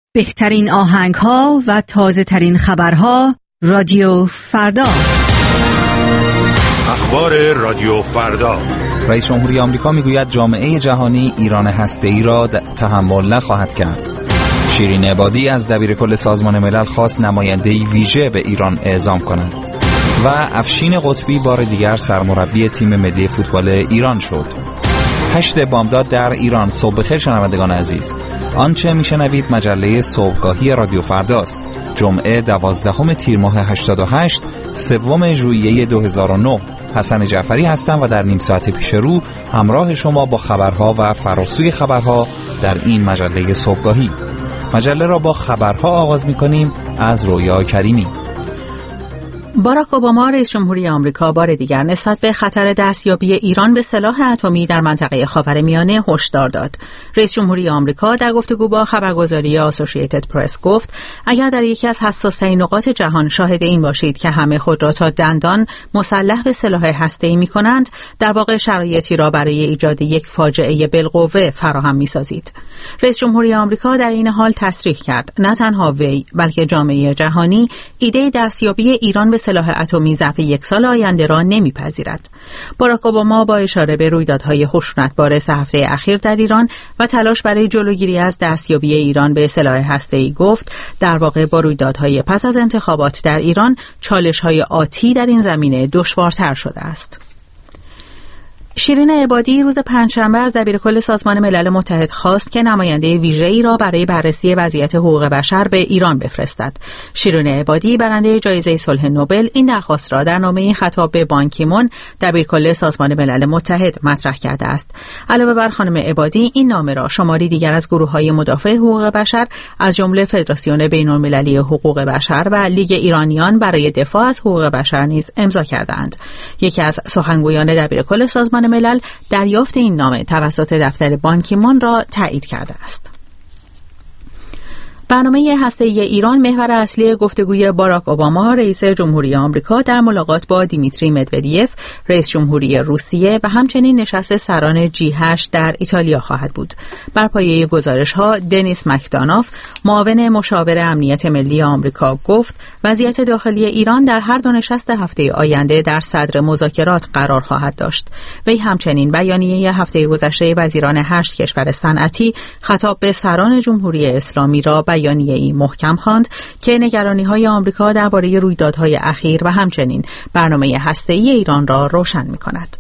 بهترین آهنگ‌ها و تازه‌ترین خبرها رادیو فردا. اخبار رادیو فردا. رئیس جمهوری آمریکا میگوید جامعه جهانی ایران هسته‌ای را تحمل نخواهد کرد. شیرین عبادی از دبیرکل سازمان ملل خواست نماینده‌ای ویژه به ایران اعزام کند. و افشین قطبی بار دیگر سرمربی تیم ملی فوتبال ایران شد. 8 بامداد در ایران. صبح بخیر شنوندگان عزیز. آنچه میشنوید مجله صبحگاهی رادیو فرداست. جمعه 12 تیر ماه 88 3 ژوئیه 2009. حسن جعفری هستم و در نیم ساعت پیش رو همراه شما با خبرها و فراسوی خبرها در این مجله صبحگاهی. مجله را با خبرها آغاز می‌کنیم از رویا کریمی. باراک اوباما رئیس جمهوری آمریکا بار دیگر نسبت به خطر دستیابی ایران به سلاح اتمی در منطقه خاورمیانه هشدار داد. رئیس جمهوری آمریکا در گفتگو با خبرگزاری آسوشییتد پرس گفت اگر در یکی از حساس‌ترین نقاط جهان شاهد این باشید که همه خود را تا دندان مسلح به سلاح هسته‌ای می‌کنند، در واقع شرایطی را برای ایجاد یک فاجعه بالقوه فراهم می‌سازید. رئیس جمهوری آمریکا در این حال تصریح کرد نه تنها وی بلکه جامعه جهانی ایده دستیابی ایران به سلاح اتمی ظرف یک سال آینده را نمیپذیرد. باراک اوباما با اشاره به رویدادهای خشونتبار 3 هفته اخیر در ایران و تلاش برای جلوگیری از دستیابی ایران به سلاح هسته‌ای گفت در واقع با رویدادهای پس از انتخابات در ایران چالش‌های آتی در این زمینه دشوارتر شده است. شیرین عبادی روز پنجشنبه از دبیرکل سازمان ملل متحد خواست که نماینده ویژه‌ای را برای بررسی وضعیت حقوق بشر به ایران بفرستد. شیرین عبادی برنده جایزه صلح نوبل این درخواست را در نامه‌ای خطاب به بان کی مون دبیرکل سازمان ملل متحد مطرح کرده است. علاوه بر خانم عبادی این نامه را شماری دیگر از گروه‌های مدافع حقوق بشر از جمله فدراسیون بین‌المللی حقوق بشر و لیگ ایرانیان برای دفاع از حقوق بشر نیز امضا کردند. یکی از سخنگویان دبیرکل سازمان ملل دریافت این نامه توسط دفتر بان کی مون را تایید کرده است. برنامه هسته‌ای ایران محور اصلی گفتگوی باراک اوباما رئیس جمهوری آمریکا در ملاقات با دیمیتری مدودیف رئیس جمهوری روسیه و همچنین نشست سران G8 در ایتالیا خواهد بود. بر پایه گزارش‌ها دنیس مکدانوف معاون مشاور امنیت ملی آمریکا گفت وضعیت داخلی ایران در هر دو نشست هفته آینده در صدر مذاکرات قرار خواهد داشت. وی همچنین بیانیه هفته گذشته وزیران 8 کشور صنعتی خطاب به سران جمهوری اسلامی را بیانیه‌ای محکم خواند که نگرانی‌های آمریکا درباره رویدادهای اخیر و همچنین برنامه هسته‌ای ایران را روشن می‌کند.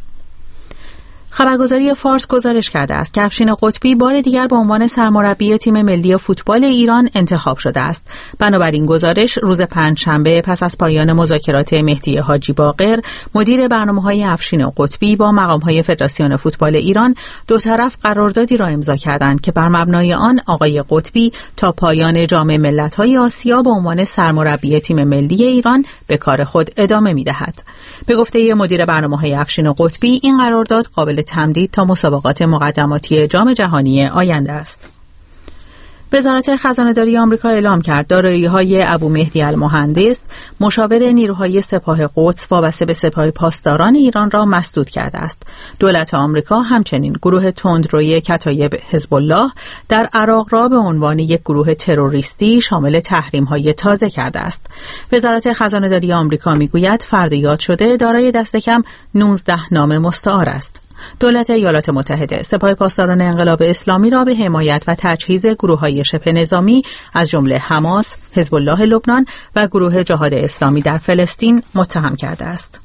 خبرگزاری فارس گزارش کرده است که افشین قطبی بار دیگر به عنوان سرمربی تیم ملی فوتبال ایران انتخاب شده است. بنابراین گزارش روز پنجشنبه پس از پایان مذاکرات مهدی حاجی باقر مدیر برنامه‌های افشین قطبی با مقام‌های فدراسیون فوتبال ایران دو طرف قراردادی را امضا کردند که بر مبنای آن آقای قطبی تا پایان جام ملت‌های آسیا به عنوان سرمربی تیم ملی ایران به کار خود ادامه می‌دهد. به گفته مدیر برنامه‌های افشین قطبی این قرارداد قابل تمدید تا مسابقات مقدماتی جام جهانی آینده است. وزارت خزانه‌داری آمریکا اعلام کرد دارایی‌های ابو مهدی المهندس مشاور نیروهای سپاه قدس وابسته به سپاه پاسداران ایران را مسدود کرده است. دولت آمریکا همچنین گروه تندروی کتایب حزب الله در عراق را به عنوان یک گروه تروریستی شامل تحریم‌های تازه کرده است. وزارت خزانه‌داری آمریکا می‌گوید فرد یاد شده دارای دست کم 19 نام مستعار است. دولت ایالات متحده سپاه پاسداران انقلاب اسلامی را به حمایت و تجهیز گروه‌های شبه نظامی از جمله حماس، حزب الله لبنان و گروه جهاد اسلامی در فلسطین متهم کرده است.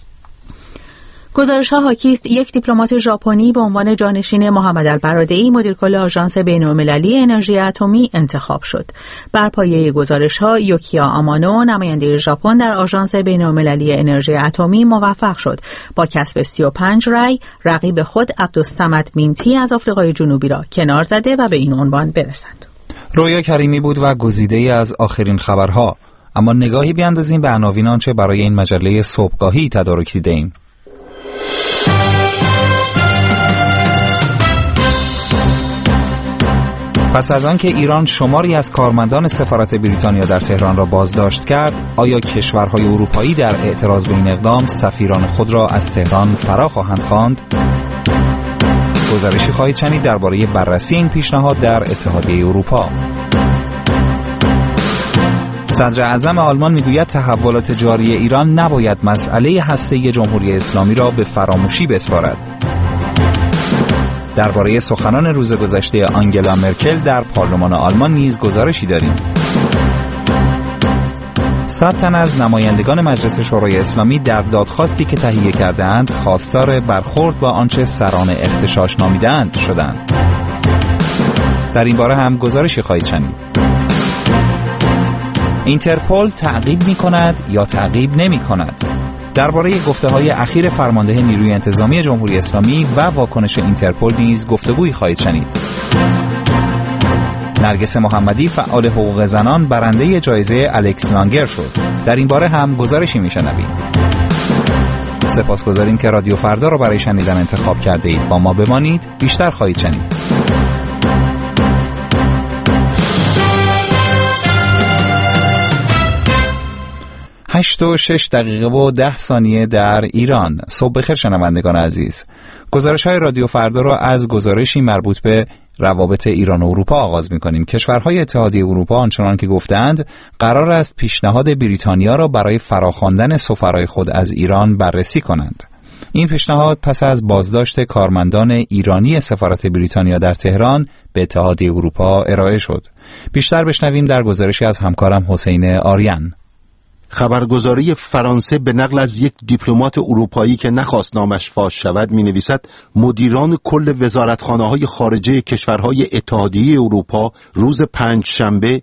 گزارش‌ها حاکی است یک دیپلمات ژاپنی به عنوان جانشین محمد البرادعی مدیرکل آژانس بین‌المللی انرژی اتمی انتخاب شد. بر پایه گزارش‌ها یوکیا آمانو نماینده ژاپن در آژانس بین‌المللی انرژی اتمی موفق شد با کسب 35 رأی رقیب خود عبدالصمد مینتی از آفریقای جنوبی را کنار زده و به این عنوان برسد. رویا کریمی بود و گزیده‌ای از آخرین خبرها. اما نگاهی بیاندازیم به عناوین آنچه برای این مجله صبحگاهی تدارک دیده‌ایم. پس از آنکه ایران شماری از کارمندان سفارت بریتانیا در تهران را بازداشت کرد، آیا کشورهای اروپایی در اعتراض به این اقدام سفیران خود را از تهران فرا خواهند خواند؟ گزارشی خواهید شنید درباره بررسی این پیشنهاد در اتحادیه اروپا. صدر اعظم آلمان میگوید تحولات جاری ایران نباید مسئله هسته‌ای جمهوری اسلامی را به فراموشی بسپارد. درباره سخنان روز گذشته آنگلا مرکل در پارلمان آلمان نیز گزارشی داریم. 100 تن از نمایندگان مجلس شورای اسلامی در دادخواستی که تهیه کرده‌اند خواستار برخورد با آنچه سران اغتشاش نامیده‌اند شدند. در این باره هم گزارشی خواهید شنید. اینترپل تعقیب می‌کند یا تعقیب نمی‌کند؟ درباره گفته‌های اخیر فرمانده نیروی انتظامی جمهوری اسلامی و واکنش اینترپل نیز گفتگویی خواهید شنید. نرگس محمدی فعال حقوق زنان برنده جایزه الکس لانگر شد. در این باره هم گزارشی میشنویم. سپاسگزاریم که رادیو فردا را برای شنیدن انتخاب کرده اید. با ما بمانید، بیشتر خواهید شنید. 8:06 در ایران. صبح بخیر شنوندگان عزیز. گزارش‌های رادیو فردا را از گزارشی مربوط به روابط ایران و اروپا آغاز می‌کنیم. کشورهای اتحادیه اروپا آنچنان که گفتند قرار است پیشنهاد بریتانیا را برای فراخواندن سفرای خود از ایران بررسی کنند. این پیشنهاد پس از بازداشت کارمندان ایرانی سفارت بریتانیا در تهران به اتحادیه اروپا ارائه شد. بیشتر بشنویم در گزارشی از همکارم حسین آریان. خبرگزاری فرانسه به نقل از یک دیپلمات اروپایی که نخواست نامش فاش شود می‌نویسد مدیران کل وزارتخانه‌های خارجه کشورهای اتحادیه اروپا روز پنجشنبه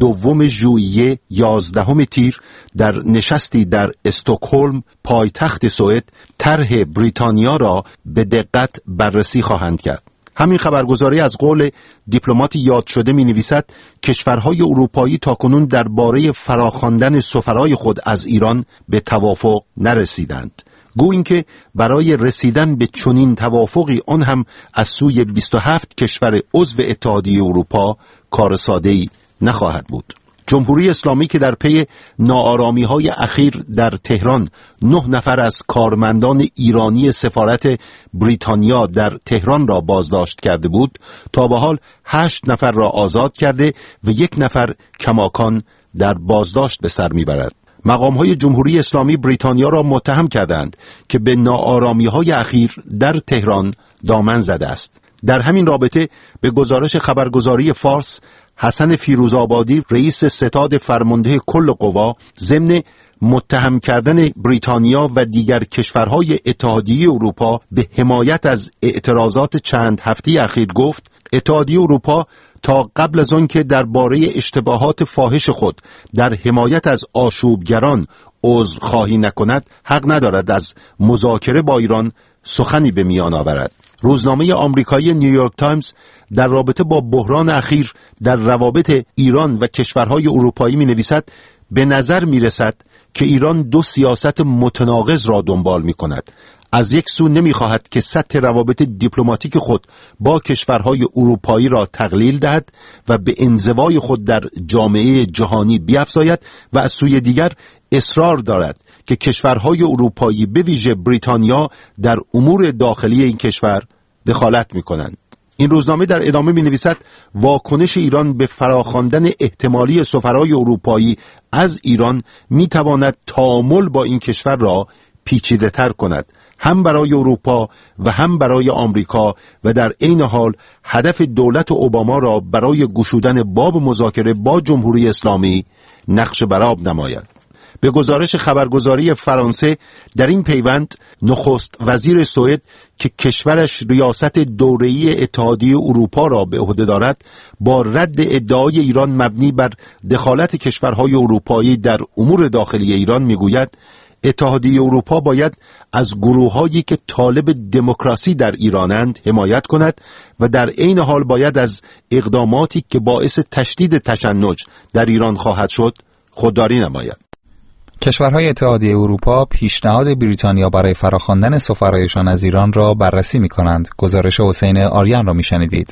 2 ژوئیه 11 تیر در نشستی در استکهلم پایتخت سوئد طرح بریتانیا را به دقت بررسی خواهند کرد. همین خبرگزاری از قول دیپلماتی یاد شده می نویسد کشورهای اروپایی تاکنون درباره فراخواندن سفرای خود از ایران به توافق نرسیدند. گو اینکه برای رسیدن به چنین توافقی آن هم از سوی 27 کشور عضو اتحادیه اروپا کار ساده‌ای نخواهد بود. جمهوری اسلامی که در پی ناآرامی‌های اخیر در تهران 9 نفر از کارمندان ایرانی سفارت بریتانیا در تهران را بازداشت کرده بود، تا به حال 8 نفر را آزاد کرده و 1 نفر کماکان در بازداشت به سر میبرد. مقام‌های جمهوری اسلامی بریتانیا را متهم کردند که به ناآرامی‌های اخیر در تهران دامن زده است. در همین رابطه به گزارش خبرگزاری فارس، حسن فیروزآبادی رئیس ستاد فرمانده کل قوا ضمن متهم کردن بریتانیا و دیگر کشورهای اتحادیه اروپا به حمایت از اعتراضات چند هفته اخیر گفت اتحادیه اروپا تا قبل از آن که درباره اشتباهات فاحش خود در حمایت از آشوبگران عذرخواهی نکند حق ندارد از مذاکره با ایران سخنی به میان آورد. روزنامه آمریکایی نیویورک تایمز در رابطه با بحران اخیر در روابط ایران و کشورهای اروپایی می نویسد به نظر می رسد که ایران 2 سیاست متناقض را دنبال می کند. از یک سو نمی خواهد که سطح روابط دیپلماتیک خود با کشورهای اروپایی را تقلیل دهد و به انزوای خود در جامعه جهانی بیفزاید و از سوی دیگر اصرار دارد که کشورهای اروپایی به ویژه بریتانیا در امور داخلی این کشور دخالت می کنند. این روزنامه در ادامه می نویسد واکنش ایران به فراخواندن احتمالی سفرای اروپایی از ایران می تواند تعامل با این کشور را پیچیده تر کند، هم برای اروپا و هم برای آمریکا، و در عین حال هدف دولت اوباما را برای گشودن باب مذاکره با جمهوری اسلامی نقش برآب نماید. به گزارش خبرگزاری فرانسه در این پیوند نخست وزیر سوئد که کشورش ریاست دوره‌ای اتحادیه اروپا را به عهده دارد با رد ادعای ایران مبنی بر دخالت کشورهای اروپایی در امور داخلی ایران میگوید اتحادیه اروپا باید از گروه‌هایی که طالب دموکراسی در ایرانند حمایت کند و در عین حال باید از اقداماتی که باعث تشدید تشنج در ایران خواهد شد خودداری نماید. کشورهای اتحادیه اروپا پیشنهاد بریتانیا برای فراخواندن سفرایشان از ایران را بررسی می‌کنند. گزارش حسین آریان را می‌شنیدید.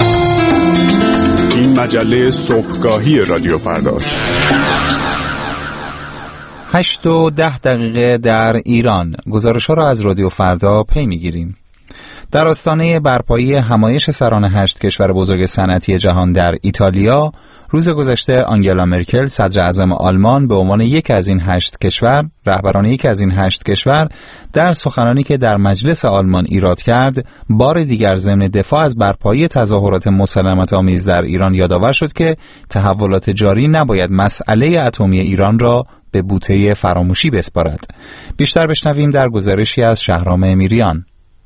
این مجله صبحگاهی رادیو فرداست. 8:10 در ایران. گزارش‌ها را از رادیو فردا پی می‌گیریم. در آستانه برپایی همایش سران 8 کشور بزرگ صنعتی جهان در ایتالیا، روز گذشته آنگلا مرکل صدر اعظم آلمان به عنوان رهبران یک از این 8 کشور در سخنانی که در مجلس آلمان ایراد کرد، بار دیگر ضمن دفاع از برپایی تظاهرات مسالمت‌آمیز در ایران یادآور شد که تحولات جاری نباید مسئله اتمی ایران را به بوته فراموشی بسپارد. بیشتر بشنویم در گزارشی از شهرام امیریان.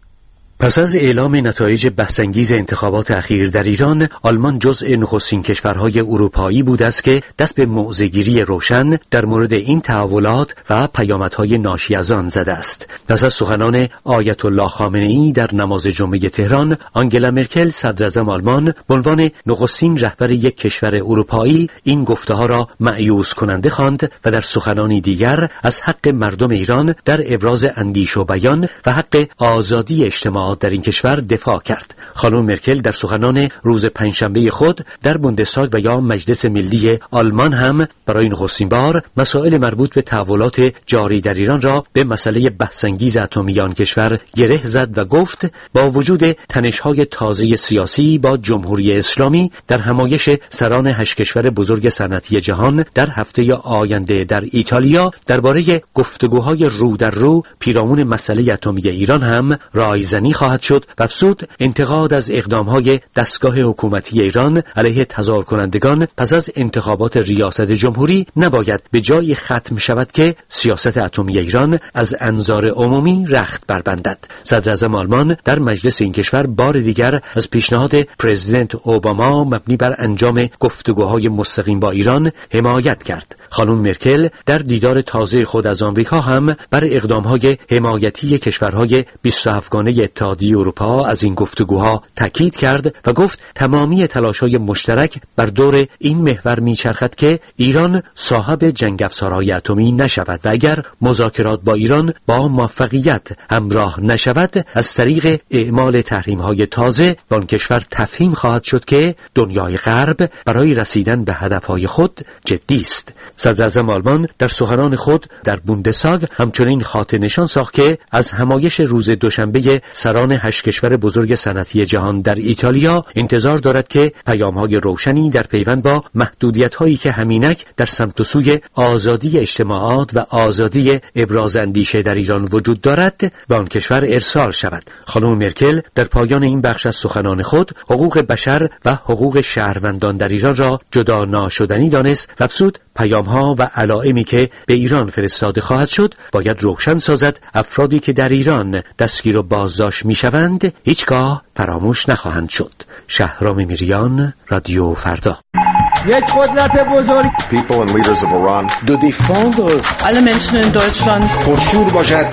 پس از اعلام نتایج بحث‌انگیز انتخابات اخیر در ایران، آلمان جزء نخستین کشورهای اروپایی بوده است که دست به موضع‌گیری روشن در مورد این تحولات و پیامدهای ناشی از آن زده است. پس از سخنان آیت الله خامنه‌ای در نماز جمعه تهران، آنگلا مرکل صدراعظم آلمان به عنوان نخستین رهبر یک کشور اروپایی این گفته‌ها را مأیوس کننده خواند و در سخنانی دیگر از حق مردم ایران در ابراز اندیشه و بیان و حق آزادی اجتماع در این کشور دفاع کرد. خانم مرکل در سخنان روز پنجشنبه خود در بوندستاگ و یا مجلس ملی آلمان هم برای نخستین بار مسائل مربوط به تحولات جاری در ایران را به مسئله بحث‌انگیز اتمی آن کشور گره زد و گفت با وجود تنش‌های تازه سیاسی با جمهوری اسلامی در همایش سران 8 کشور بزرگ صنعتی جهان در هفته آینده در ایتالیا، درباره گفتگوهای رو در رو پیرامون مسئله اتمی ایران هم رایزنی خواهد شد و افزود انتقاد از اقدامهای دستگاه حکومتی ایران علیه تظاهر کنندگان پس از انتخابات ریاست جمهوری نباید به جای ختم شود که سیاست اتمی ایران از انظار عمومی رخت بربندد. صدر اعظم آلمان در مجلس این کشور بار دیگر از پیشنهاد پرزیدنت اوباما مبنی بر انجام گفتگوهای مستقیم با ایران حمایت کرد. خانم مرکل در دیدار تازه خود از آمریکا هم بر اقدامهای حمایتی کشورهای 27 گانه اتحادیه اروپا از این گفتگوها تاکید کرد و گفت تمامی تلاش‌های مشترک بر دور این محور میچرخد که ایران صاحب جنگ افزارهای اتمی نشود و اگر مذاکرات با ایران با موفقیت همراه نشود، از طریق اعمال تحریم‌های تازه به آن کشور تفهیم خواهد شد که دنیای غرب برای رسیدن به هدف‌های خود جدی است. صدر اعظم آلمان در سخنان خود در بوندستاگ همچنین خاطر نشان ساخت که از همایش روز دوشنبه سران 8 کشور بزرگ صنعتی جهان در ایتالیا انتظار دارد که پیام‌های روشنی در پیوند با محدودیت‌هایی که همینک در سمت و سوی آزادی اجتماعات و آزادی ابراز اندیشه در ایران وجود دارد به آن کشور ارسال شود. خانم مرکل در پایان این بخش از سخنان خود حقوق بشر و حقوق شهروندان در ایران را جدا ناشدنی دانست و افزود پیام‌ها و علائمی که به ایران فرستاده خواهد شد باید روشن سازد افرادی که در ایران دستگیر و بازداشت میشوند هیچگاه فراموش نخواهند شد. شهرام میریان، رادیو فردا. یک قدرت بزرگ People and leaders of Iran de défendre alle Menschen in Deutschland پرشور باشد.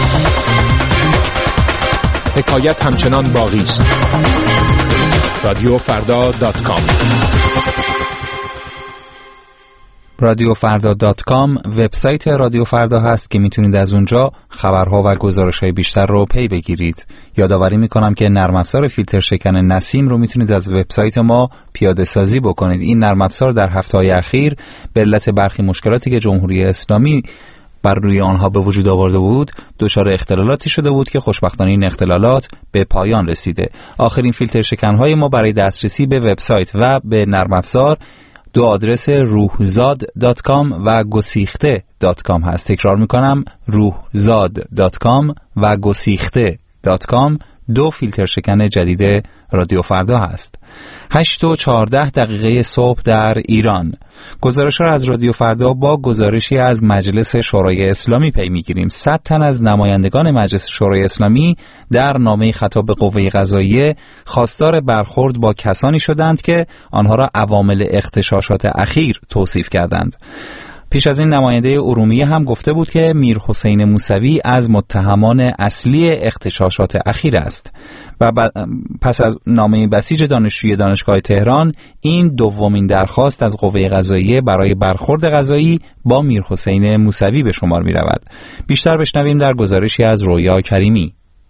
حکایت همچنان باقی است. رادیوفردا.com رادیوفردا.com وبسایت رادیو فردا هست که میتونید از اونجا خبرها و گزارش‌های بیشتر رو پی بگیرید. یادآوری میکنم که نرم افزار فیلتر شکن نسیم رو میتونید از وبسایت ما پیاده سازی بکنید. این نرم افزار در هفته‌های اخیر به علت برخی مشکلاتی که جمهوری اسلامی بر روی آنها به وجود آورده بود دچار اختلالاتی شده بود که خوشبختانه این اختلالات به پایان رسیده. آخرین فیلتر شکن‌های ما برای دسترسی به وبسایت و به نرم افزار دو آدرس روحزاد.com و گسیخته.com هست. تکرار میکنم روحزاد.com و گسیخته.com. دو فیلتر شکن جدید رادیو فردا هست. 8:14 صبح در ایران. گزارش را از رادیو فردا با گزارشی از مجلس شورای اسلامی پی میگیریم. 100 تن از نمایندگان مجلس شورای اسلامی در نامه خطاب به قوه قضاییه خواستار برخورد با کسانی شدند که آنها را عوامل اغتشاشات اخیر توصیف کردند. پیش از این نماینده ارومیه هم گفته بود که میر حسین موسوی از متهمان اصلی اغتشاشات اخیر است و پس از نامه بسیج دانشجوی دانشگاه تهران این دومین درخواست از قوه قضاییه برای برخورد قضایی با میر حسین موسوی به شمار می رود. بیشتر بشنویم در گزارشی از رویا کریمی.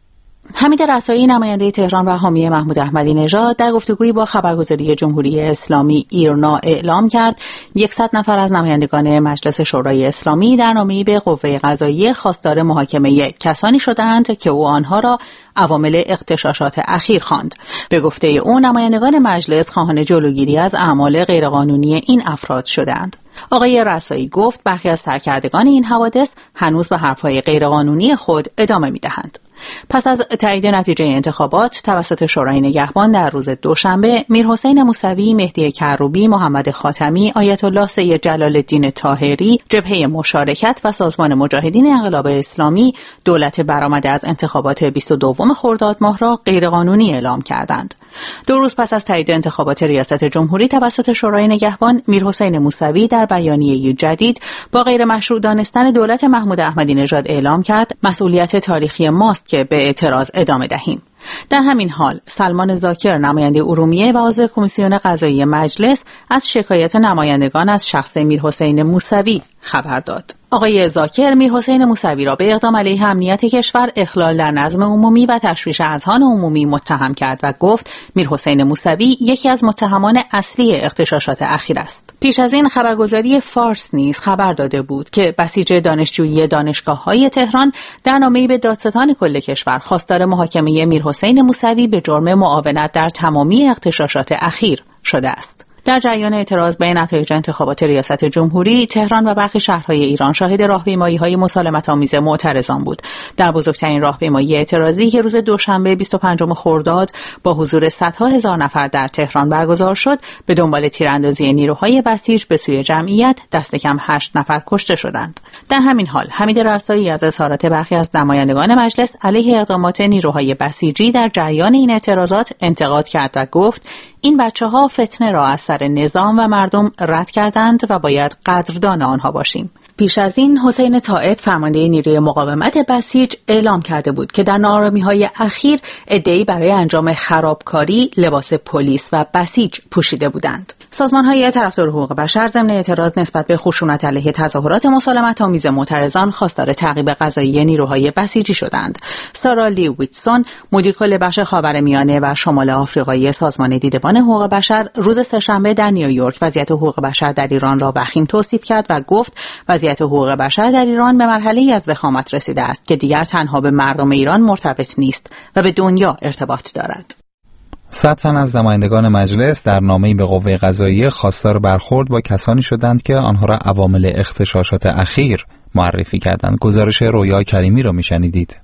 حمید رسایی نماینده تهران و حامی محمود احمدی نژاد در گفتگویی با خبرگزاری جمهوری اسلامی ایرنا اعلام کرد 100 نفر از نمایندگان مجلس شورای اسلامی در نامه‌ای به قوه قضاییه خواستار محاکمه کسانی شدند که او آنها را عوامل اغتشاشات اخیر خواند. به گفته او نمایندگان مجلس خواهان جلوگیری از اعمال غیرقانونی این افراد شدند. آقای رسایی گفت برخی از سرکردگان این حوادث هنوز به حرفهای غیرقانونی خود ادامه می‌دهند. پس از تایید نتیجه انتخابات توسط شورای نگهبان در روز دوشنبه، میرحسین موسوی، مهدی کروبی، محمد خاتمی، آیت الله سید جلال الدین طاهری، جبهه مشارکت و سازمان مجاهدین انقلاب اسلامی دولت برآمده از انتخابات 22 خرداد ماه را غیرقانونی اعلام کردند. 2 روز پس از تایید انتخابات ریاست جمهوری توسط شورای نگهبان، میرحسین موسوی در بیانیه‌ای جدید با غیر مشروع دانستن دولت محمود احمدی نژاد اعلام کرد مسئولیت تاریخی ماست که به اعتراض ادامه دهیم. در همین حال سلمان زاکر نماینده ارومیه و عضو کمیسیون قضایی مجلس از شکایت نمایندگان از شخص میرحسین موسوی خبر داد. آقای زاکر میرحسین موسوی را به اقدام علیه امنیت کشور، اخلال در نظم عمومی و تشویش اذهان عمومی متهم کرد و گفت میرحسین موسوی یکی از متهمان اصلی اغتشاشات اخیر است. پیش از این خبرگزاری فارس نیز خبر داده بود که بسیج دانشجویی دانشگاه‌های تهران در نامه‌ای به دادستان کل کشور خواستار محاکمه میرحسین موسوی به جرم معاونت در تمامی اغتشاشات اخیر شده است. در جریان اعتراض به نتایج انتخابات ریاست جمهوری، تهران و برخی شهرهای ایران شاهد راهپیمایی‌های مسالمت‌آمیز معترضان بود. در بزرگترین راهپیمایی اعتراضی که روز دوشنبه 25 خرداد با حضور صدها هزار نفر در تهران برگزار شد، به دنبال تیراندازی نیروهای بسیج به سوی جمعیت دست کم 8 نفر کشته شدند. در همین حال حمید رسایی از اظهارات برخی از نمایندگان مجلس علیه اقدامات نیروهای بسیجی در جریان این اعتراضات انتقاد کرد و گفت این بچه‌ها فتنه را از سر نظام و مردم رد کردند و باید قدردان آنها باشیم. پیش از این حسین طائب فرمانده نیروی مقاومت بسیج اعلام کرده بود که در ناآرامی‌های اخیر عده‌ای برای انجام خرابکاری لباس پلیس و بسیج پوشیده بودند. سازمان‌های طرفدار حقوق بشر ضمن اعتراض نسبت به خشونت علیه تظاهرات مسالمت‌آمیز معترضان خواستار تعقیب قضایی نیروهای بسیجی شدند. سارا لی ویتسون، مدیر کل بخش خاورمیانه و شمال آفریقایی سازمان دیدبان حقوق بشر، روز سه‌شنبه در نیویورک وضعیت حقوق بشر در ایران را وخیم توصیف کرد و گفت وضعیت حقوق بشر در ایران به مرحله‌ای از وخامت رسیده است که دیگر تنها به مردم ایران مرتبط نیست و به دنیا ارتباط دارد. 100 تن از نمایندگان مجلس در نامه‌ای به قوه قضاییه خواستار برخورد با کسانی شدند که آنها را عوامل اغتشاشات اخیر معرفی کردند. گزارش رویا کریمی را میشنیدید.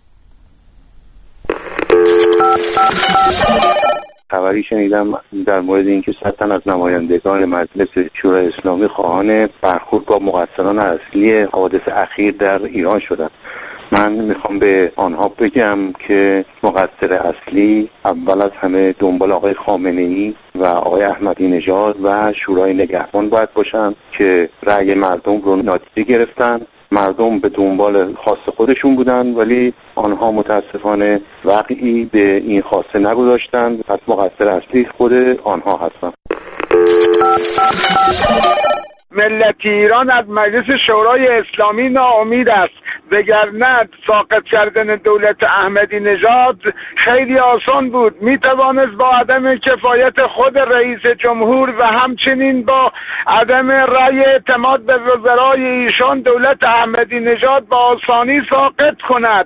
خبری شنیدم در مورد اینکه 100 تن از نمایندگان مجلس شورای اسلامی خواهان برخورد با مقصران اصلی حوادث اخیر در ایران شدند. من میخوام به آنها بگم که مقصر اصلی اول از همه دنبال آقای خامنه‌ای و آقای احمدی نژاد و شورای نگهبان باید باشن که رأی مردم رو نادیده گرفتن. مردم به دنبال خواست خودشون بودن ولی آنها متاسفانه وقعی به این خواسته نگذاشتند. پس مقصر اصلی خود آنها هستند. ملت ایران از مجلس شورای اسلامی ناامید است، وگرنه ساقط کردن دولت احمدی نژاد خیلی آسان بود. می توانست با عدم کفایت خود رئیس جمهور و همچنین با عدم رأی اعتماد به وزرای ایشان دولت احمدی نژاد با آسانی ساقط کند.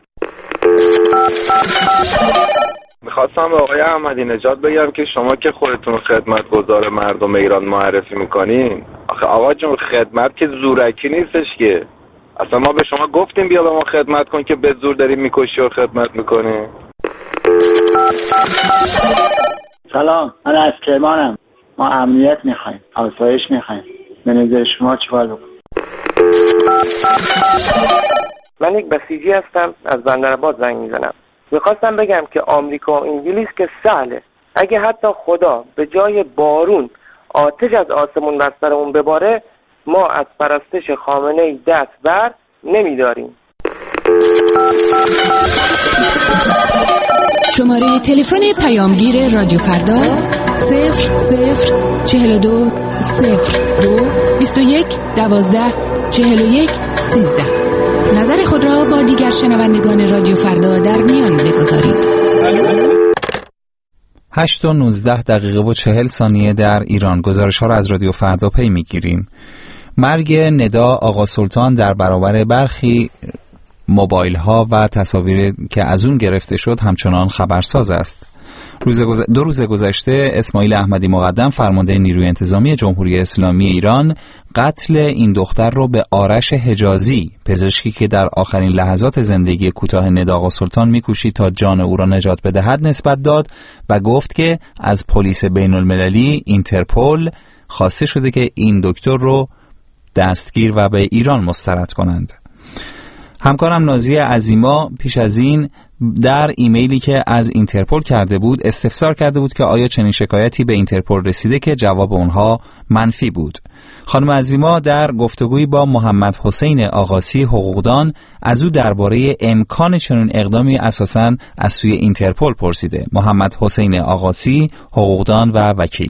میخواستم به آقای احمدی نژاد بگم که شما که خودتون خدمتگزار مردم ایران معرفی میکنین، آخه آقا جون خدمت که زورکی نیستش که. اصلا ما به شما گفتیم بیا به ما خدمت کن که به زور داریم میکشی و خدمت میکنی. سلام، من از کرمانم. ما امنیت میخوایم، آسایش میخوایم. به نظر شما چیکار بکنیم؟ من یک بسیجی هستم، از بندرعباس زنگ میزنم. میخواستم بگم که آمریکا و انگلیس که سهله، اگه حتی خدا به جای بارون آتش از آسمون بر سرمون بباره ما از پرستش خامنه‌ای دست بر نمیداریم. شماره تلفن پیامگیر رادیو فردا 0042 02 21 12 41 13. نظر خود را با دیگر شنوندگان رادیو فردا در میان بگذارید. 8:19 در ایران. گزارش ها را از رادیو فردا پی میگیریم. مرگ ندا آقا سلطان در برابر برخی موبایل ها و تصاویر که از اون گرفته شد همچنان خبرساز است. دو روز گذشته اسماعیل احمدی مقدم فرمانده نیروی انتظامی جمهوری اسلامی ایران قتل این دختر رو به آرش حجازی، پزشکی که در آخرین لحظات زندگی کوتاه ندا آقا سلطان میکوشید تا جان او را نجات بدهد نسبت داد و گفت که از پلیس بین المللی اینترپل خواسته شده که این دکتر رو دستگیر و به ایران مسترد کنند. همکارم نازیه عظیما پیش از این در ایمیلی که از اینترپل کرده بود استفسار کرده بود که آیا چنین شکایتی به اینترپل رسیده که جواب اونها منفی بود. خانم عظیما در گفتگویی با محمد حسین آقاسی حقوقدان از او درباره امکان چنین اقدامی اساساً از سوی اینترپل پرسیده. محمد حسین آقاسی حقوقدان و وکیل: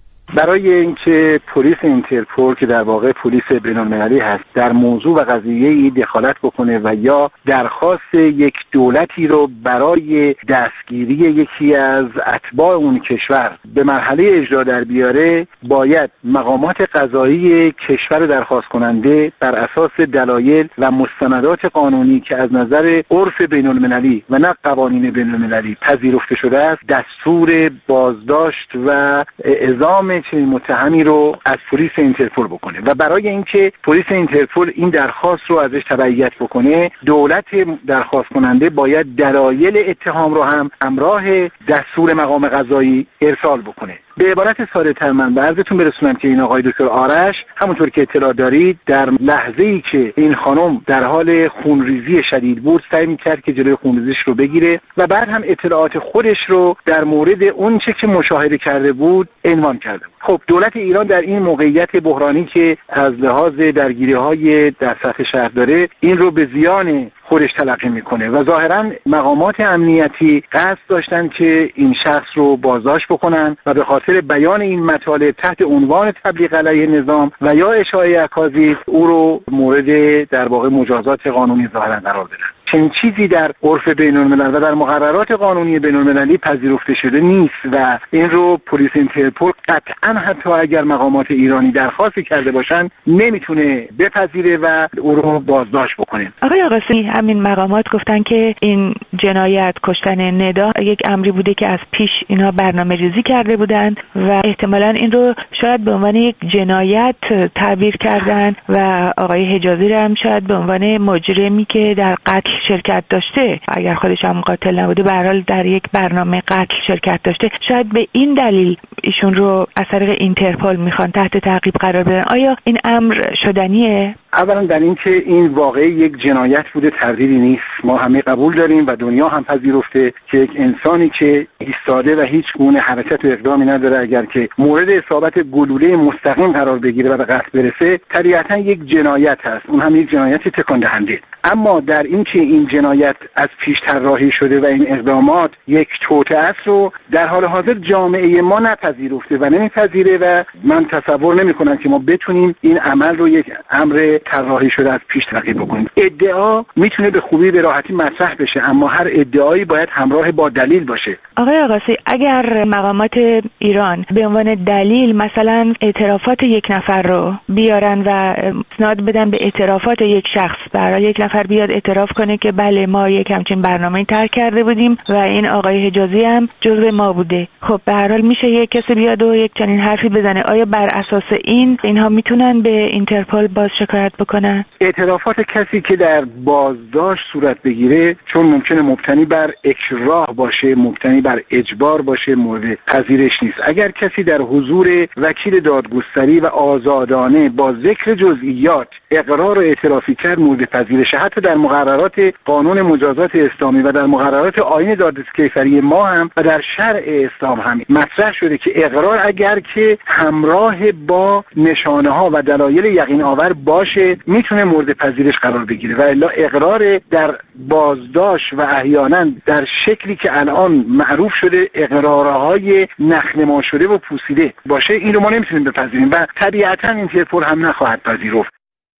برای اینکه پلیس اینترپل که در واقع پلیس بین‌المللی هست در موضوع و قضیه‌ای دخالت بکنه و یا درخواست یک دولتی رو برای دستگیری یکی از اتباع اون کشور به مرحله اجرا در بیاره، باید مقامات قضایی کشور درخواست کننده بر اساس دلایل و مستندات قانونی که از نظر عرف بین‌المللی و نه قوانین بین‌المللی پذیرفته شده است دستور بازداشت و اعزام چنین متهمی رو از پلیس اینترپل بکنه و برای اینکه پلیس اینترپل این درخواست رو ازش تبعیت بکنه، دولت درخواست کننده باید دلایل اتهام رو هم همراه دستور مقام قضایی ارسال بکنه. به عبارت ساده‌تر من به عرضتون برسونم که این آقای دکتر آرش همونطور که اطلاع دارید در لحظه‌ای که این خانم در حال خونریزی شدید بود سعی می‌کرد که جلوی خونریزیش رو بگیره و بعد هم اطلاعات خودش رو در مورد اون چه که مشاهده کرده بود عنوان کرده. خب دولت ایران در این موقعیت بحرانی که از لحاظ درگیری‌های در سطح شهر داره این رو به زیان خودش تلقی میکنه و ظاهرا مقامات امنیتی قصد داشتن که این شخص رو بازداشت بکنن و به خاطر بیان این مطالب تحت عنوان تبلیغ علیه نظام و یا اشاعه اکاذیب او رو مورد در واقع مجازات قانونی ظاهرا قرار بدن. چنین چیزی در عرف بین‌الملل و در مقررات قانونی بین‌المللی پذیرفته شده نیست و این رو پلیس اینترپل قطعا حتی اگر مقامات ایرانی درخواست کرده باشن نمیتونه بپذیره و او رو بازداشت بکنه. آقای آقاسی، همین مقامات گفتن که این جنایت کشتن ندا یک امری بوده که از پیش اینا برنامه‌ریزی کرده بودند و احتمالاً این رو شاید به عنوان یک جنایت تعبیر کردن و آقای حجازی رو هم شاید به عنوان مجرمی که در قتل شرکت داشته، اگر خودش هم قاتل نبوده به هر حال در یک برنامه قتل شرکت داشته، شاید به این دلیل ایشون رو از طریق اینترپل میخوان تحت تعقیب قرار بدن. آیا این امر شدنیه؟ اولا در این که این واقعی یک جنایت بوده تردیدی نیست. ما همه قبول داریم و دنیا هم پذیرفته که یک انسانی که ایستاده و هیچ گونه حرکت و اقدامی نداره اگر که مورد اصابت گلوله مستقیم قرار بگیره و به قتل برسه طبیعتا یک جنایت هست، اون هم یک جنایت تکان دهنده. اما در این که این جنایت از پیش طراحی شده و این اقدامات یک توطئه است رو در حال حاضر جامعه ما نپذیرفته و نمیپذیره و من تصور نمی‌کنم که ما بتونیم این عمل رو یک امر طراحی شده از پیش تعقیب بکنیم. ادعا میتونه به خوبی به راحتی مطرح بشه اما هر ادعایی باید همراه با دلیل باشه. آقای آقاسی، اگر مقامات ایران به عنوان دلیل مثلا اعترافات یک نفر رو بیارن و اسناد بدن به اعترافات یک شخص، برای یک نفر بیاد اعتراف کنه که بله ما یک همچین برنامه‌ای ترک کرده بودیم و این آقای حجازی هم جزو ما بوده، خب به هر حال میشه یک کسی بیاد و یک چنین حرفی بزنه. آیا بر اساس اینها میتونن به اینترپل باز شکایت بکنن؟ اعترافات کسی که در بازداشت صورت بگیره چون ممکنه مبتنی بر اکراه باشه، مبتنی بر اجبار باشه، مورد پذیرش نیست. اگر کسی در حضور وکیل دادگستری و آزادانه با ذکر جزئیات اقرار و اعترافی کرد مورد پذیرشه. حتی در مقررات قانون مجازات اسلامی و در مقررات آیین دادگستری ما هم و در شرع اسلام هم مطرح شده که اقرار اگر که همراه با نشانه ها و دلایل یقین آور باشه میتونه مورد پذیرش قرار بگیره و الا اقرار در بازداشت و احیانا در شکلی که الان معروف شده اقرارهای نخنما شده و پوسیده باشه این رو ما نمیتونیم بپذیریم و طبیعتا اینترپل هم نخواهد پذیرفت.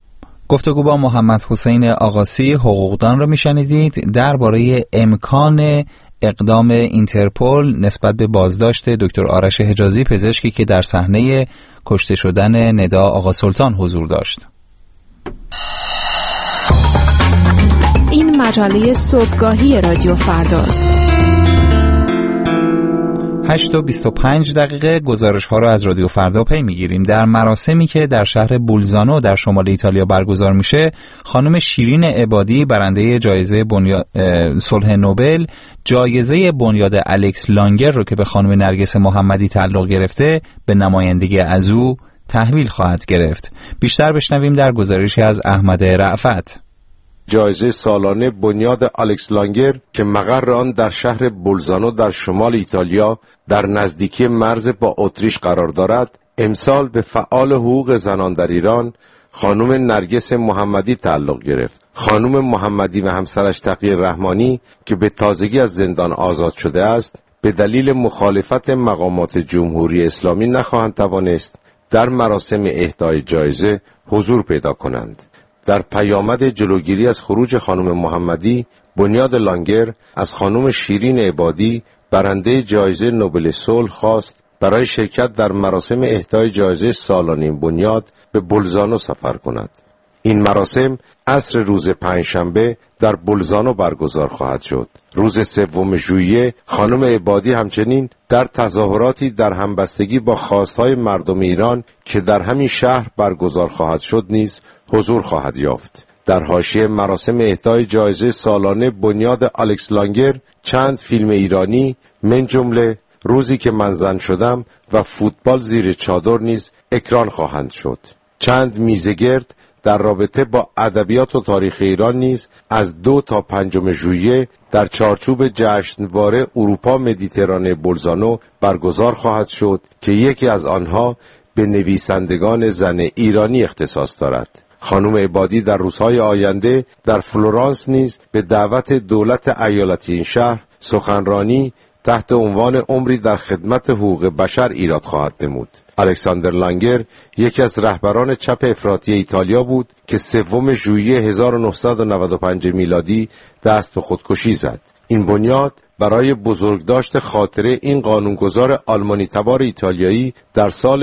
گفتگو با محمد حسین آقاسی حقوقدان رو میشنیدید درباره امکان اقدام اینترپل نسبت به بازداشت دکتر آرش حجازی، پزشکی که در صحنه کشته شدن ندا آقا سلطان حضور داشت. این مجله صبحگاهی رادیو فرداست. 8:25 گزارش ها را از رادیو فردا پی میگیریم. در مراسمی که در شهر بولزانو در شمال ایتالیا برگزار میشه، خانم شیرین عبادی برنده جایزه صلح نوبل جایزه بنیاد الکس لانگر رو که به خانم نرگس محمدی تعلق گرفته به نمایندگی از او تحویل خواهد گرفت. بیشتر بشنویم در گزارشی از احمد رأفت. جایزه سالانه بنیاد الکس لانگر که مقر آن در شهر بولزانو در شمال ایتالیا در نزدیکی مرز با اتریش قرار دارد، امسال به فعال حقوق زنان در ایران خانم نرگس محمدی تعلق گرفت. خانم محمدی و همسرش تقی رحمانی که به تازگی از زندان آزاد شده است، به دلیل مخالفت مقامات جمهوری اسلامی نخواهند توانست در مراسم اهدای جایزه حضور پیدا کنند. در پیامد جلوگیری از خروج خانم محمدی، بنیاد لانگر از خانم شیرین عبادی برنده جایزه نوبل صلح خواست برای شرکت در مراسم اهدای جایزه سالانه بنیاد به بولزانو سفر کند. این مراسم عصر روز پنجشنبه در بولزانو برگزار خواهد شد. روز 3 ژوئیه خانم عبادی همچنین در تظاهراتی در همبستگی با خواستهای مردم ایران که در همین شهر برگزار خواهد شد نیز حضور خواهد یافت. در حاشیه مراسم اهدای جایزه سالانه بنیاد الکس لانگر چند فیلم ایرانی من جمله روزی که من زن شدم و فوتبال زیر چادر نیز اکران خواهند شد. چند میزگرد در رابطه با ادبیات و تاریخ ایران نیز از 2 تا 5 ژوئیه در چارچوب جشنواره اروپا مدیترانه بولزانو برگزار خواهد شد که یکی از آنها به نویسندگان زن ایرانی اختصاص دارد. خانم عبادی در روزهای آینده در فلورانس نیز به دعوت دولت ایالتی این شهر سخنرانی تحت عنوان عمری در خدمت حقوق بشر ایراد خواهد نمود. الکساندر لانگر یکی از رهبران چپ افراطی ایتالیا بود که 3 ژوئیه 1995 میلادی دست به خودکشی زد. این بنیاد برای بزرگداشت خاطره این قانونگذار آلمانی تبار ایتالیایی در سال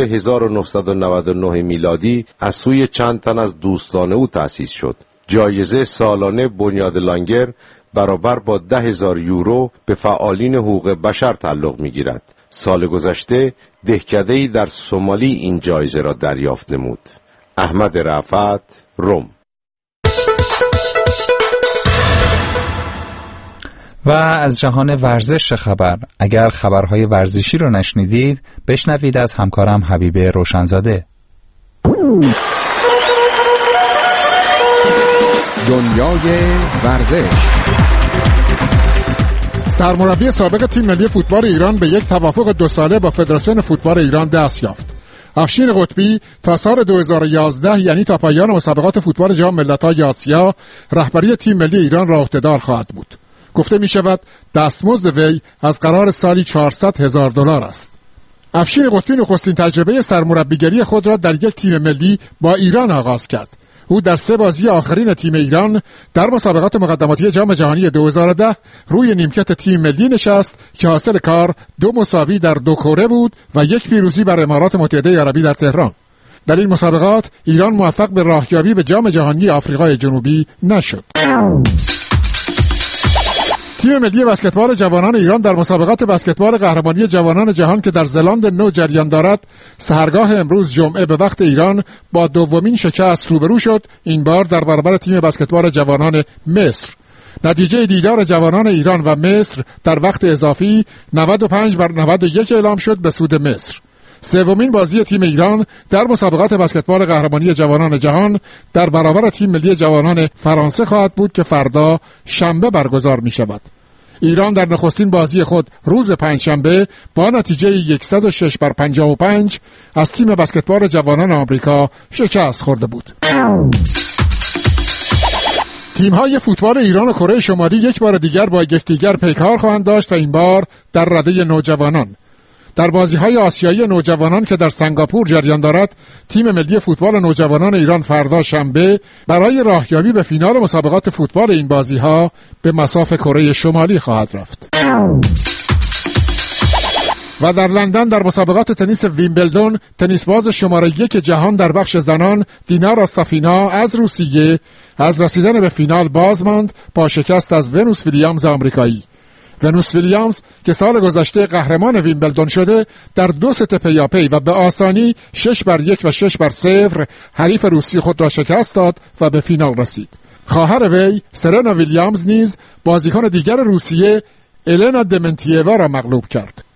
1999 میلادی از سوی چند تن از دوستان او تأسیس شد. جایزه سالانه بنیاد لانگر برابر با 10,000 یورو به فعالین حقوق بشر تعلق می‌گیرد. سال گذشته دهکده‌ای در سومالی این جایزه را دریافت نمود. احمد رأفت، روم. و از جهان ورزش خبر. اگر خبرهای ورزشی رو نشنیدید بشنوید از همکارم حبیب روشنزاده. دنیای ورزش. سرمربی سابق تیم ملی فوتبال ایران به یک توافق 2 ساله با فدراسیون فوتبال ایران دست یافت. افشین قطبی تا سال 2011 یعنی تا پایان مسابقات فوتبال جام ملت‌های آسیا رهبری تیم ملی ایران را عهده‌دار خواهد بود. گفته می شود دستمزد وی از قرار سالی $400,000 است. افشین قطبی نخستین تجربه سرمربیگری خود را در یک تیم ملی با ایران آغاز کرد. او در 3 بازی آخرین تیم ایران در مسابقات مقدماتی جام جهانی 2010 روی نیمکت تیم ملی نشست که حاصل کار 2 مساوی در 2 کره بود و 1 پیروزی بر امارات متحده عربی در تهران. در این مسابقات ایران موفق به راهیابی به جام جهانی آفریقای جنوبی نشد. تیم ملی بسکتبال جوانان ایران در مسابقات بسکتبال قهرمانی جوانان جهان که در زلاند نو جریان دارد، سحرگاه امروز جمعه به وقت ایران با دومین شکست روبرو شد، این بار در برابر تیم بسکتبال جوانان مصر. نتیجه دیدار جوانان ایران و مصر در وقت اضافی 95-91 اعلام شد به سود مصر. 3مین بازی تیم ایران در مسابقات بسکتبال قهرمانی جوانان جهان در برابر تیم ملی جوانان فرانسه خواهد بود که فردا شنبه برگزار می شود. ایران در نخستین بازی خود روز پنجشنبه با نتیجه 106-55 از تیم بسکتبال جوانان آمریکا شکست خورده بود. تیم‌های فوتبال ایران و کره شمالی یک بار دیگر با یکدیگر پیکار خواهند داشت و این بار در رده نوجوانان. در بازی‌های آسیایی نوجوانان که در سنگاپور جریان دارد، تیم ملی فوتبال نوجوانان ایران فردا شنبه برای راهیابی به فینال مسابقات فوتبال این بازی‌ها به مصاف کره شمالی خواهد رفت. و در لندن در مسابقات تنیس ویمبلدون تنیسباز شماره 1 جهان در بخش زنان دینارا سافینا از روسیه از رسیدن به فینال باز ماند با شکست از ونوس ویلیامز آمریکایی. ونوس ویلیامز که سال گذشته قهرمان ویمبلدون شده در 2 ست پیاپی و به آسانی 6-1 و 6-0 حریف روسی خود را شکست داد و به فینال رسید. خواهر وی سرنا ویلیامز نیز بازیکن دیگر روسیه النا دمنتیوا را مغلوب کرد.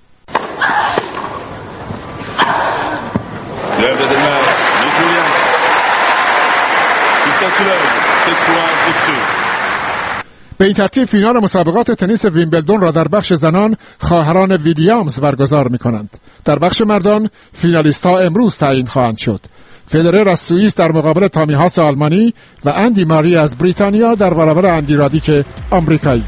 به این ترتیب فینال مسابقات تنیس ویمبلدون را در بخش زنان خواهران ویلیامز برگزار می کنند. در بخش مردان فینالیست ها امروز تعیین خواهند شد. فدرر از سوئیس در مقابل تامی هاس آلمانی و اندی ماری از بریتانیا در برابر اندی رادیک آمریکایی.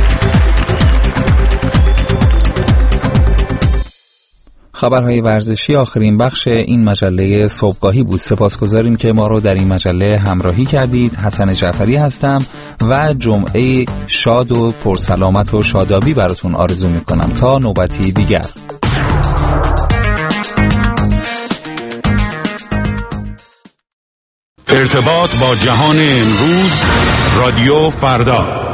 خبرهای ورزشی آخرین بخش این مجله صبحگاهی بود. سپاسگزاریم که ما رو در این مجله همراهی کردید. حسن جعفری هستم و جمعه شاد و پرسلامت و شادابی براتون آرزو میکنم تا نوبتی دیگر. ارتباط با جهان امروز، رادیو فردا.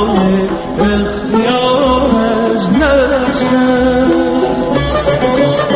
اختیار از نفس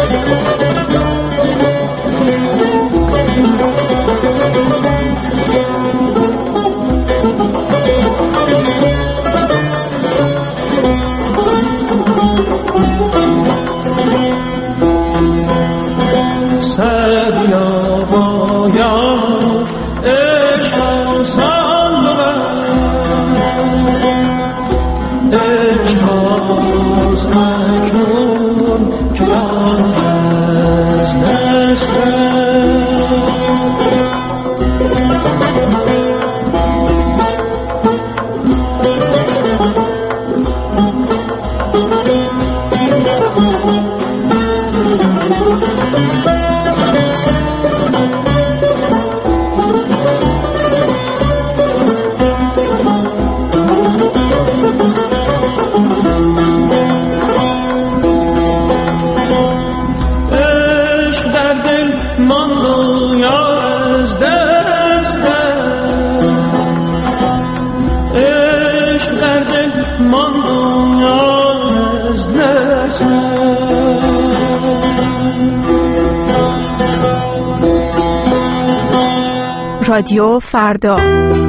رادیو فردا.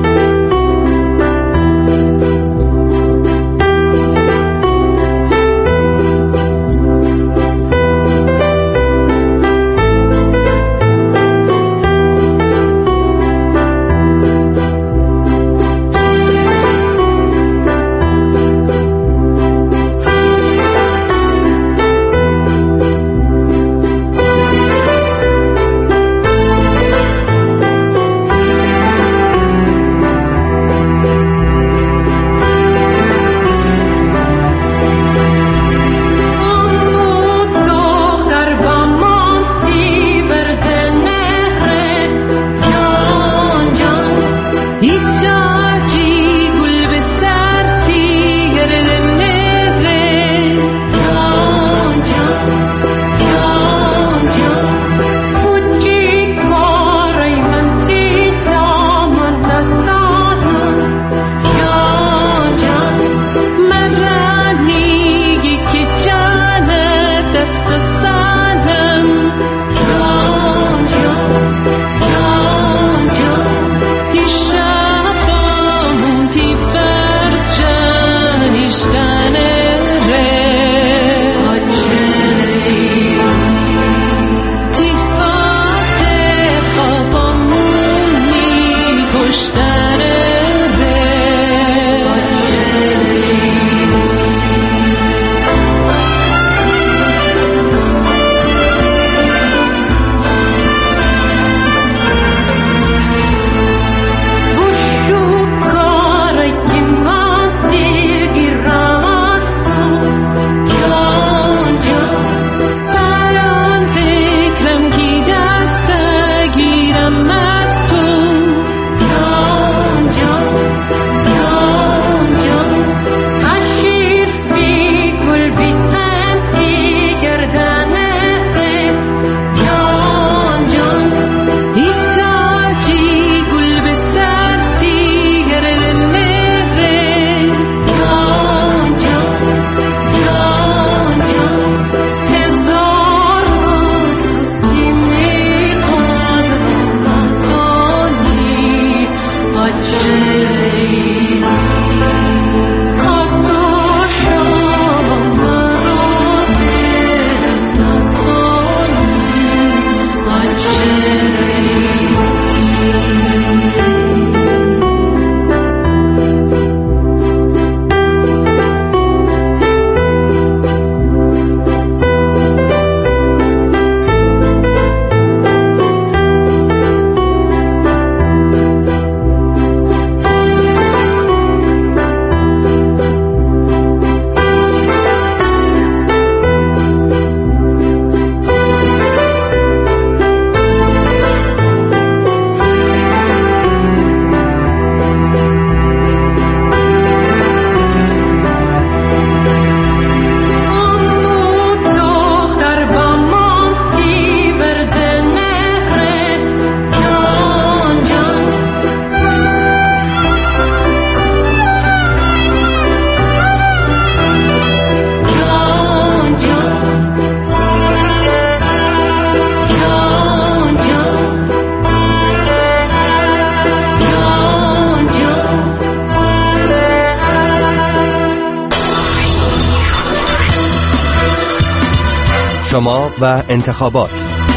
شما و انتخابات.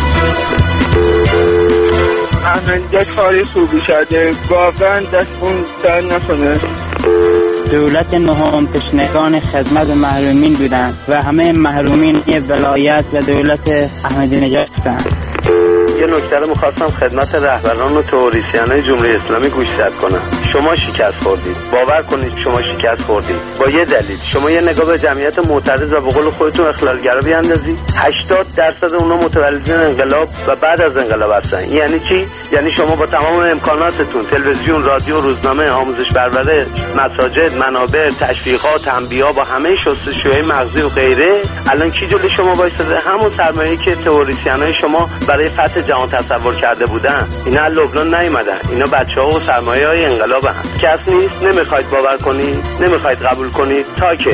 احمدیت کاری خوبی شده، واقعا دستون در نکنه. دولت نهم تشنگان خدمت محرومین بودند و همه محرومین یه ولایت و دولت احمدی نژاد هستند. یه نکته رو می‌خواستم خدمت رهبران و تئوریسین‌های جمهوری اسلامی گوشزد کنم. شما شکست خوردید. باور کنید شما شکست خوردید. با یه دلیل. شما یه نگاه به جمعیت معترض و به قول خودتون اخلالگرا بیاندازید. 80% اونها متولدین انقلاب و بعد از انقلاب هستن. یعنی چی؟ یعنی شما با تمام امکاناتتون، تلویزیون، رادیو، روزنامه، آموزش پرورش، مساجد، منابر، تشویقات، تنبیه‌ها با همه شستشوهای مغزی و غیره، الان کی جلوی شما وایساده؟ همون سرمایه‌ای که تئوریسین‌های شما برای فتح جهان تصور کرده بودن. اینا از لبنان نیومدن. اینا بچه‌ها و سرمایه‌های انقلاب هم. کس نیست، نمیخواید باور کنید، نمیخواید قبول کنید، تا که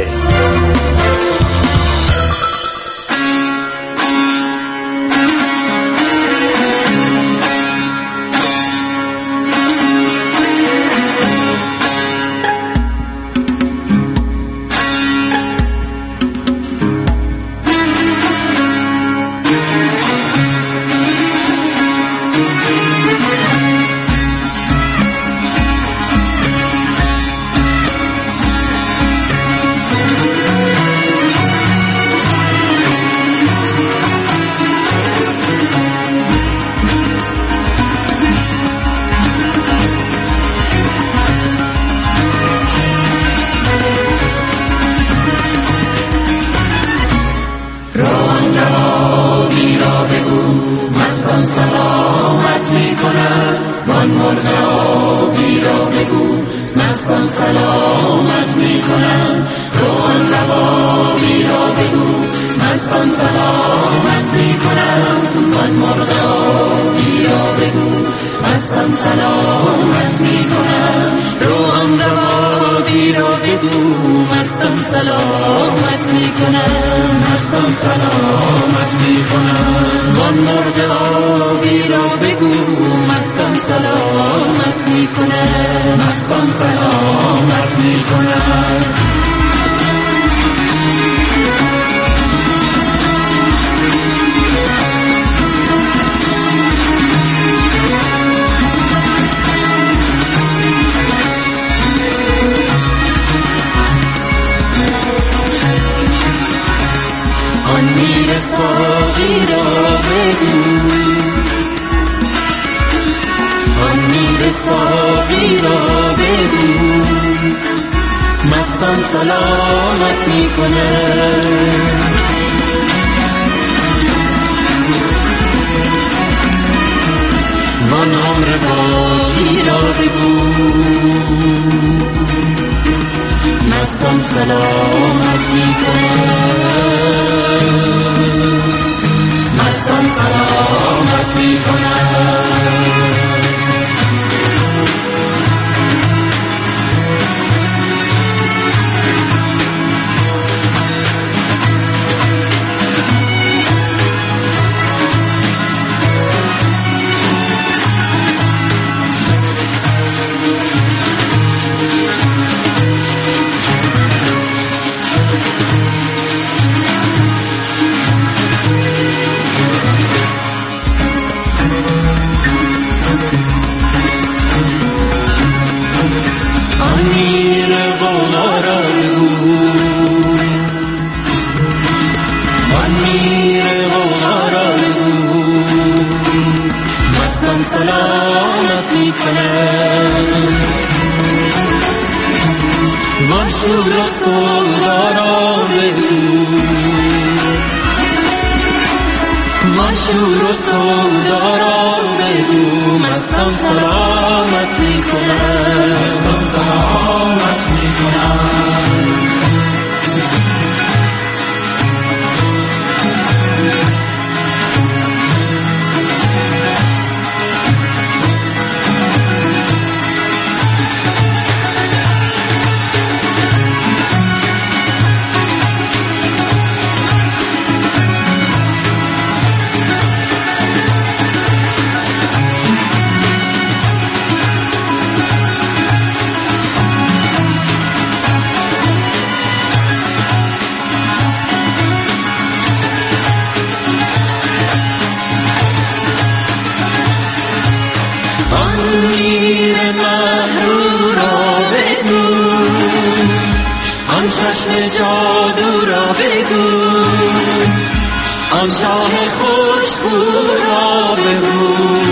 روان روانی را بگو مستان سلامت می کنند. وان مرغ آبی را بگو مستان سلامت می کنند. روان روانی را بگو مستان سلامت می کنند. وان مرغ آبی را بگو مستان سلامت می کنند. روان روانی را بگو مستان سلامت می کنند. مستان سلامت می کنند. وان مرغ آبی را بگو مستان سلامت می کنند. مستان سلامت می کنند. آن میر ساقی را بگو آن میر ساقی را بگو مستان سلامت می کنند. وان عمر باقی را بگو مستان سلامت می کنند. مستان سلامت می کنند. سلامت می کنند. وان شور و سودا را بگو وان شور و سودا را بگو مستان سلامت می کنند. مستان سلامت می کنند. چشم جادو را بگو آن شاه خوشبو را بگو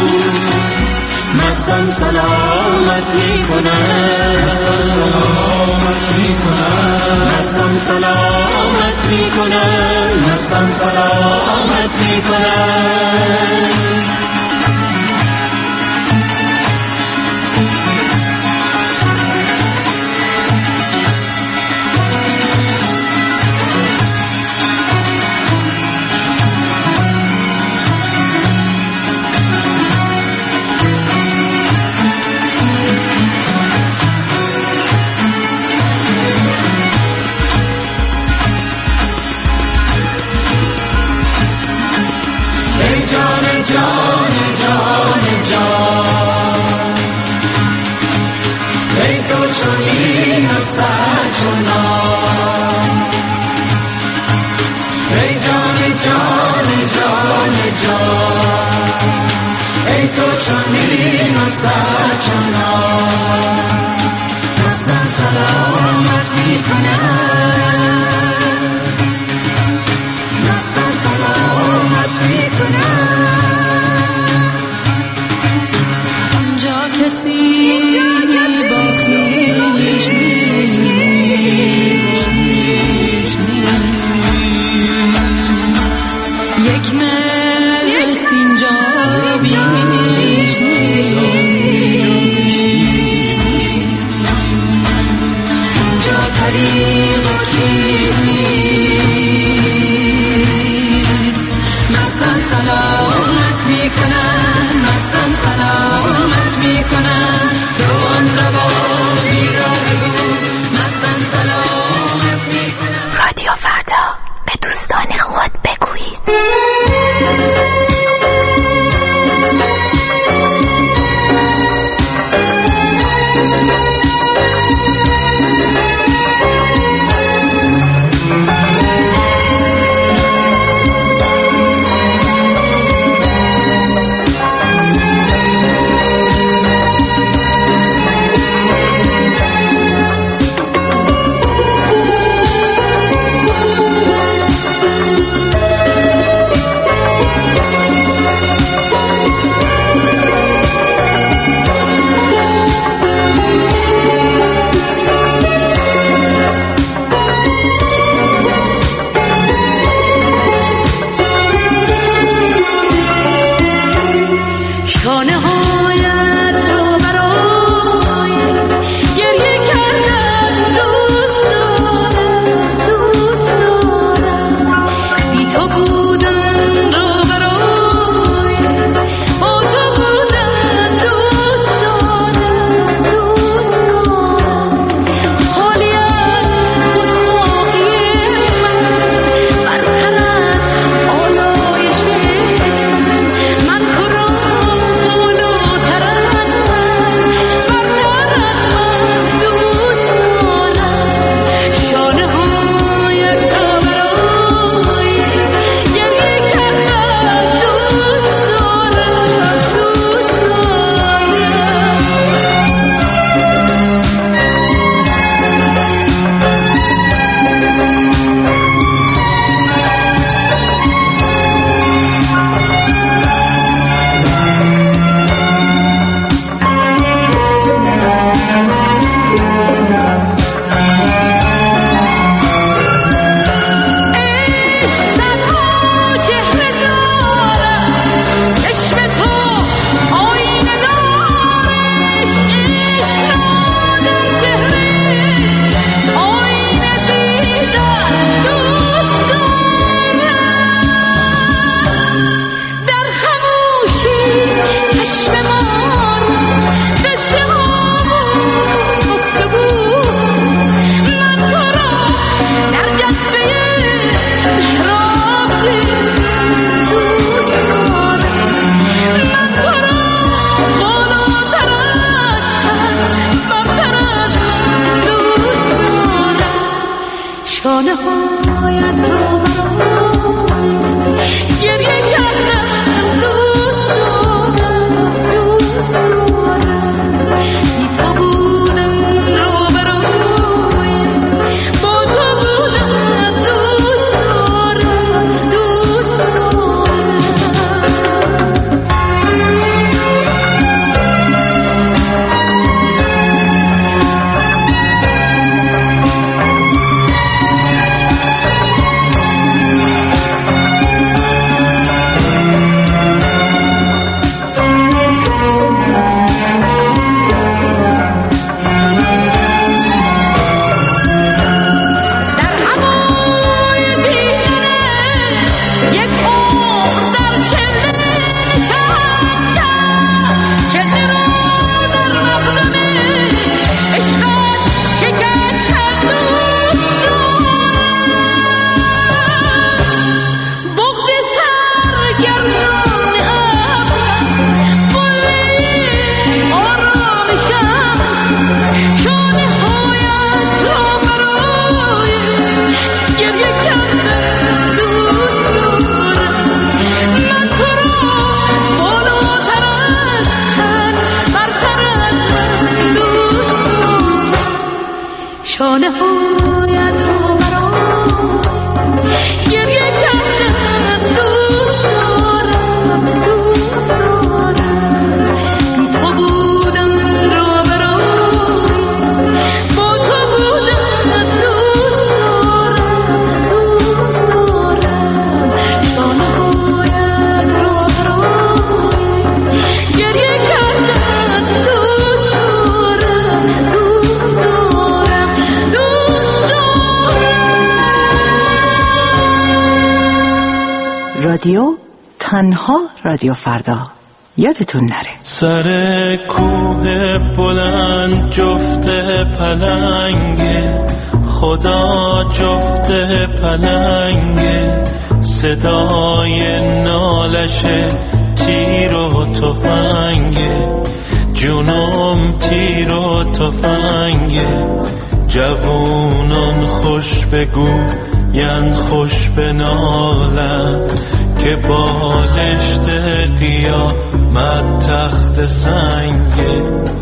مستان سلامت می کنند. مستان سلامت می کنند. مستان سلامت می کنند. ای تو چنین و سرچنان مستان سلامت می کنند. مستان سلامت می کنند. آنجا کسی با خویش نیست. رادیو، تنها رادیو فردا. یادتون نره. سر کوه بلند جفت پلنگه، خدا جفت پلنگه، صدای نالش تیر و تفنگه، جونم تیر و تفنگه. جوونان خوش بگو ین خوش بنالن که بالشت قیامت تخت سنگه.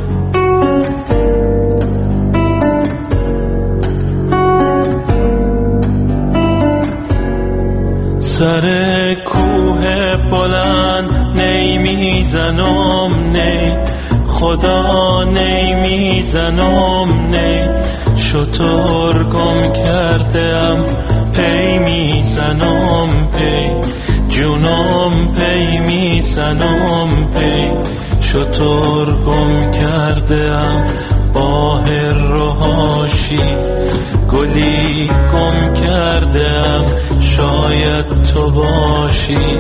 سر کوه بلند نمیزنم نی، خدا نمیزنم نی، شتر گم کردم پی میزنم پی، جونم پی میزنم پی، شتر گم کردم باهر روحاشی، گلی گم کردم شاید تو باشی.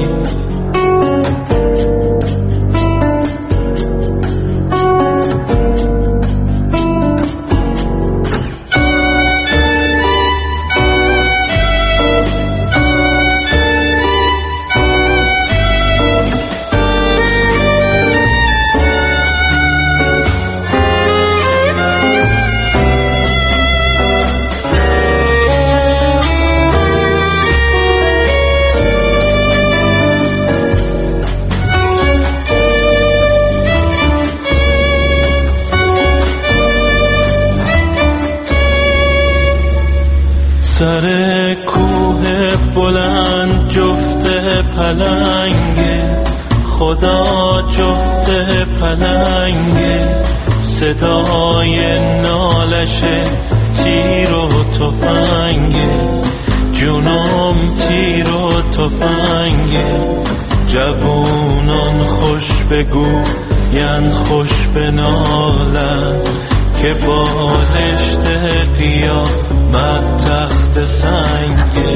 سر کوه بلند جفت پلنگه، خدا جفت پلنگه، صدای نالش تیر و تفنگه، جونم تیر و تفنگه. جوونان خوش بگو ین خوش بنالن که بالشت قیامت تخت سنگه.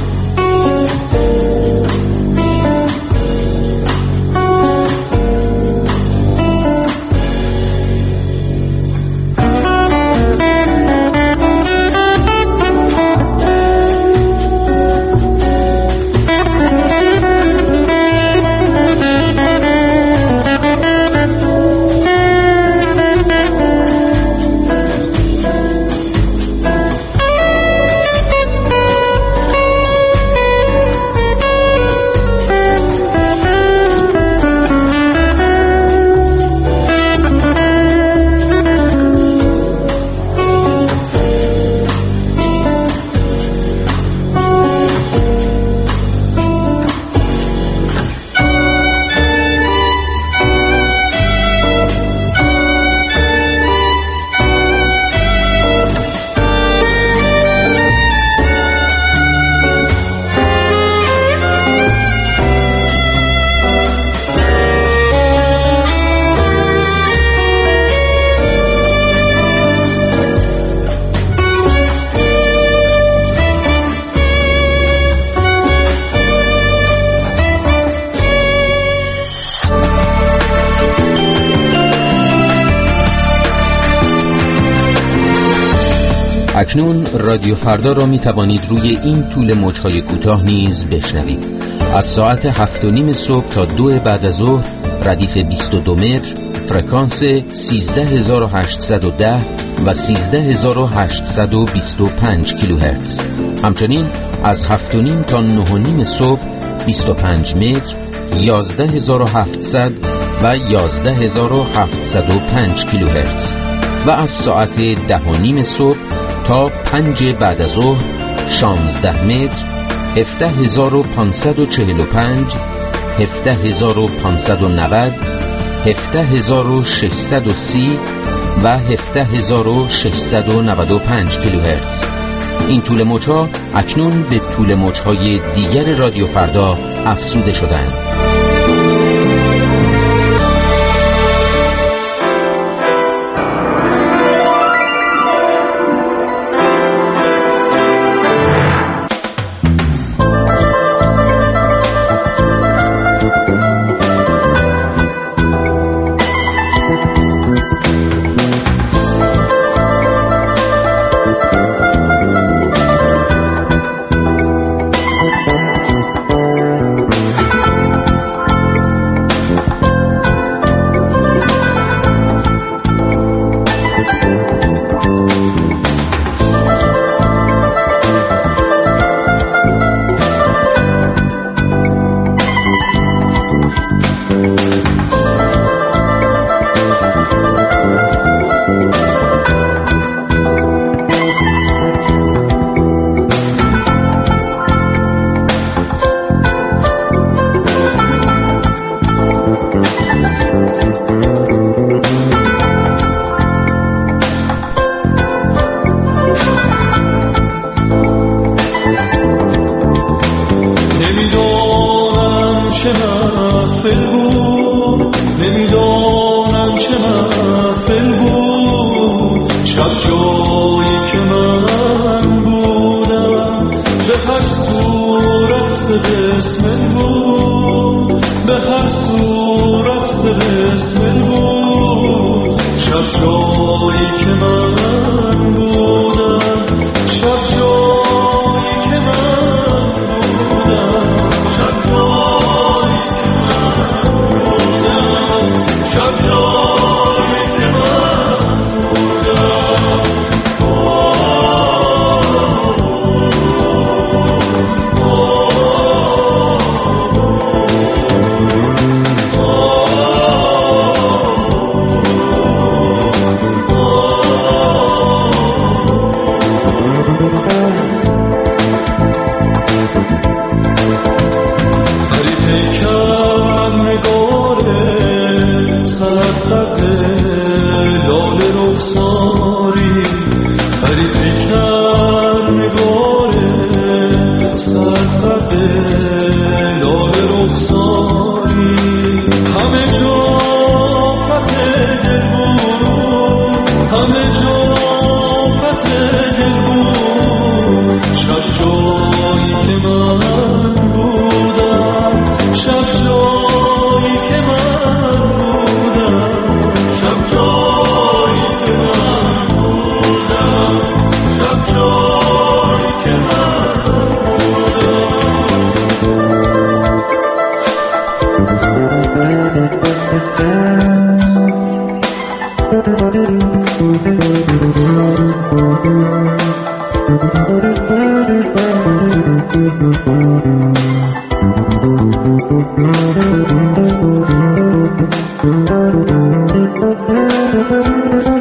اکنون رادیو فردا را می توانید روی این طول موج‌های کوتاه نیز بشنوید. از ساعت 7:30 صبح تا 2 بعد از ظهر ردیف 22 متر، فرکانس 13810 و 13825 کیلوهرتز. همچنین از 7:30 تا 9:30 صبح 25 متر، 11700 و 11705 کیلوهرتز و از ساعت 10:30 صبح تا 5 بعد از ظهر 16 متر، 17545، 17590، 17630 و 17695 کیلوهرتز. این طول موج‌ها اکنون به طول موج‌های دیگر رادیو فردا افزوده شدند. چه محفل بود، نمیدانم چه محفل بود، شب جایی که من بودم به هر سو رقص بسمل بود، به هر سو رقص بسمل بود، شب جایی که من بودم، شب جایی که من بودم، شب جایی که من بودم، شب جایی که من بودم. Thank you.